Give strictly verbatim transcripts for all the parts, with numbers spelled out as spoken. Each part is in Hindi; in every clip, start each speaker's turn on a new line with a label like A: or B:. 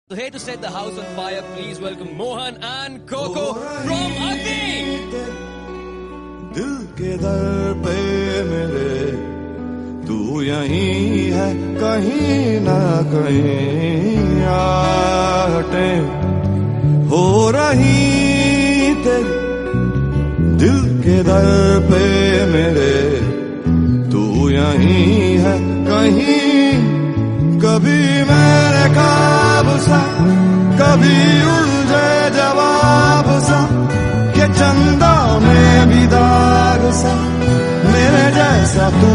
A: So here to set the house on fire, please welcome Mohan and Coco from Adi.
B: दिल के दर पे मेरे तू यहीं है, कहीं ना कहीं आहटे हो रही तेरी। दिल के दर पे मेरे तू यहीं है, कहीं कभी मेरे ख्वाब सा, कभी उलझे जवाब सा, के चंदा में भी दाग सा मेरे जैसा तू।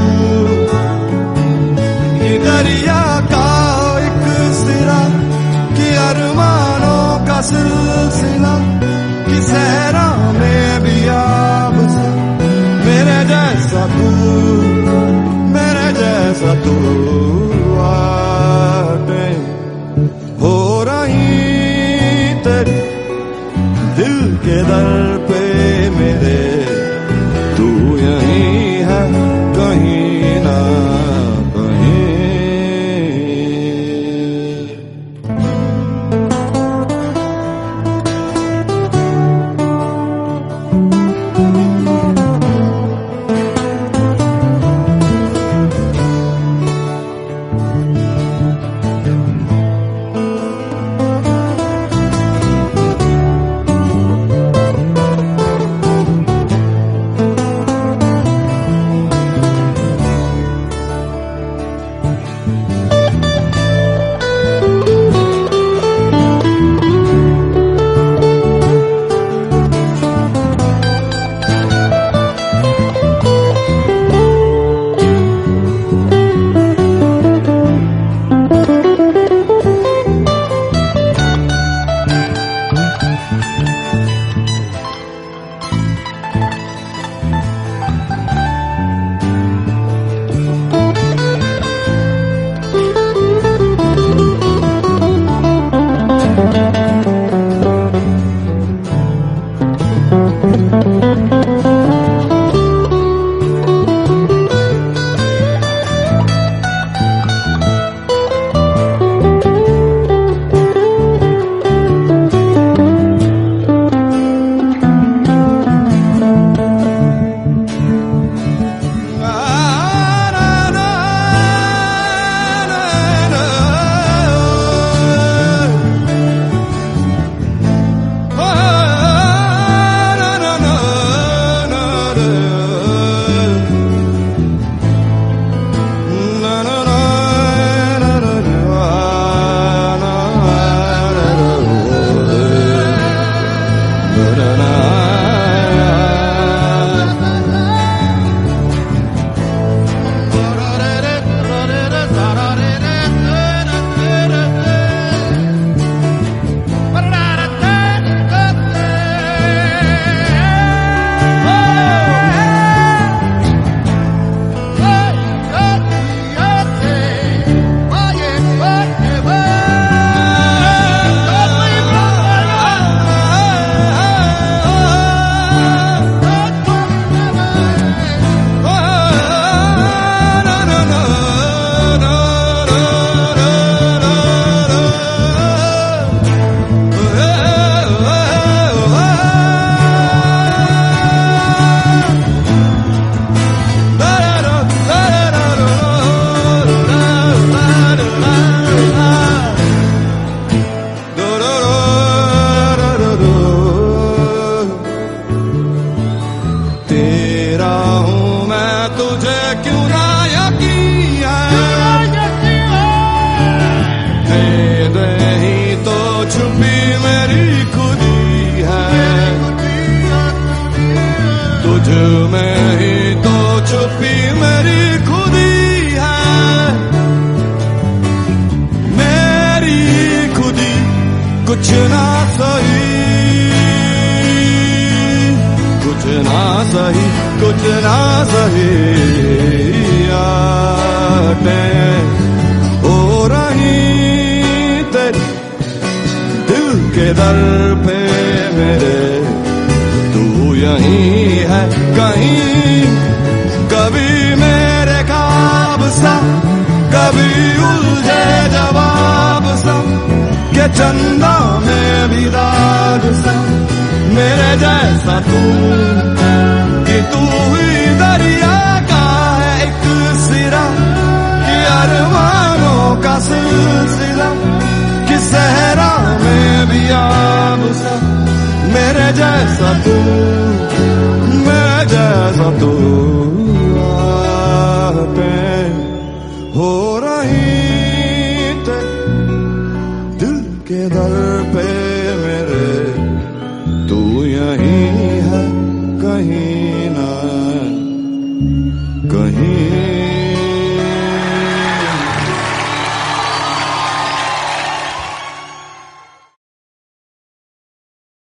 B: कि दरिया का एक सिरा, कि अरमानों का सिलसिला, कि सहरा में भी आब सा मेरे जैसा तू, मेरे जैसा तू। हो रही तेरी दिल के दर पे मेरे तू यहीं है, कहीं ना कहीं। कुछ ना सही, कुछ ना सही, कुछ ना सही आटे हो रही तेरी दिल के दर पे मेरे तू यहीं है, कहीं कभी मेरे ख्वाब सा, कभी उलझे जवाब सा, ये चंदा में भी दाग सा मेरे जैसा तू कि तू ही दरिया का है एक सिरा कि अरमानों का सिलसिला कि सहरा में भी आब सा मेरे जैसा तू मेरे जैसा तू पे हो रही थे दिल के दर पे मेरे तू यहीं है कहीं